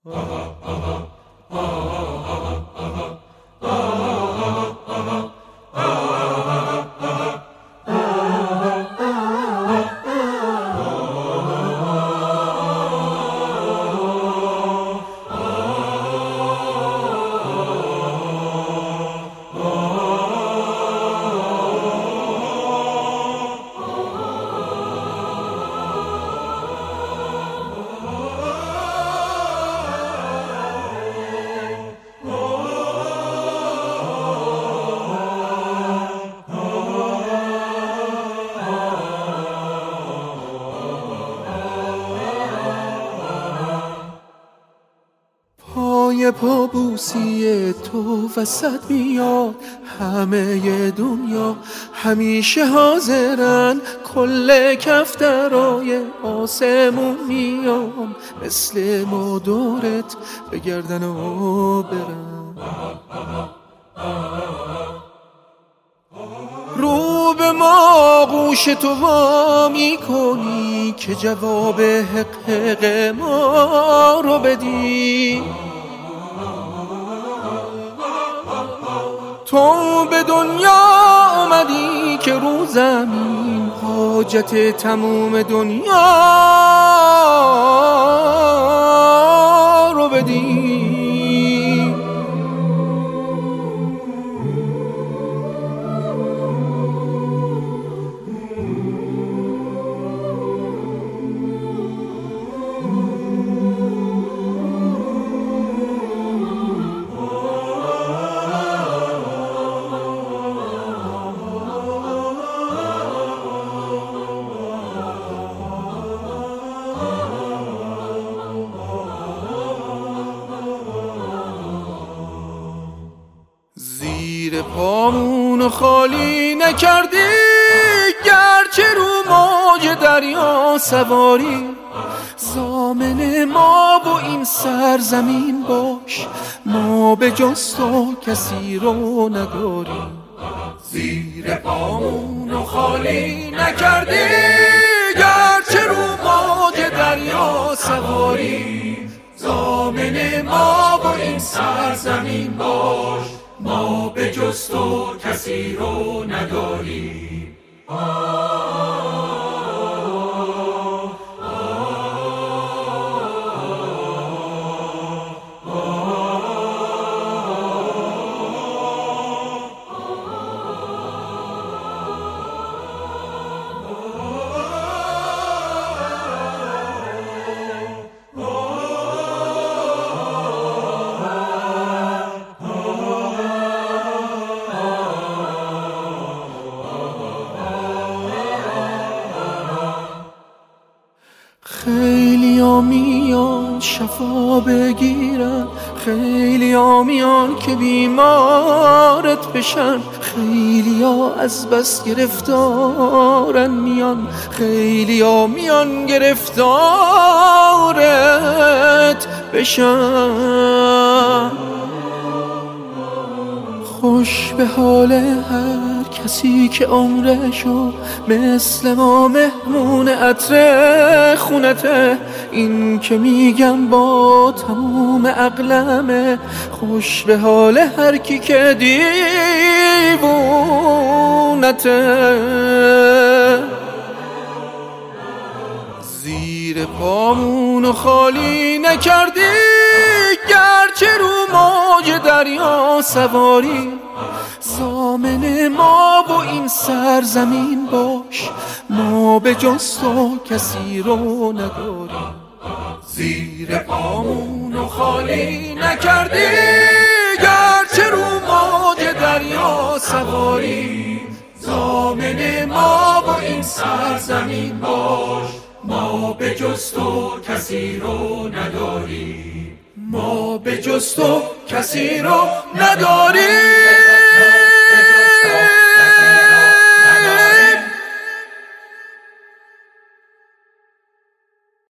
پای پابوسی تو وسط میاد همه دنیا، همیشه حاضرن کل کفترای آسمون میام، مثل ما دورت بگردن و برن. رو به ما گوش تو وا میکنی که جواب حق حق ما رو بدی. تو به دنیا اومدی که رو زمین حاجت تموم دنیا رو بدی. زیر پامونو خالی نکردی، گرچه رو موج دریا سواری. ضامن ما و این سرزمین باش، ما به جز تو کسی رو نداریم. زیر پامونو خالی نکردی، گرچه رو موج دریا سواری. ضامن ما و این سرزمین باش، ما به جز تو کسی رو نداریم. خیلی ها میان شفا بگیرن، خیلی ها میان که بیمارت بشن. خیلی ها از بس گرفتارن میان، خیلی ها میان گرفتارت بشن. خوش به حال هر کسی که عمرشو مثل ما مهمون عطر خونته. این که میگم با تموم عقلمه، خوش به حال هر کی که دیوونته. زیر پامونو خالی نکردی، گرچه رو موج دریا سواری. ضامن ما و این سرزمین باش، ما به جز تو کسی رو نداریم. زیر پامونو خالی نکردی، گرچه رو موج دریا سواری. ضامن ما و این سرزمین باش، ما به جز تو کسی رو نداریم. ما به جز تو کسی رو نداریم.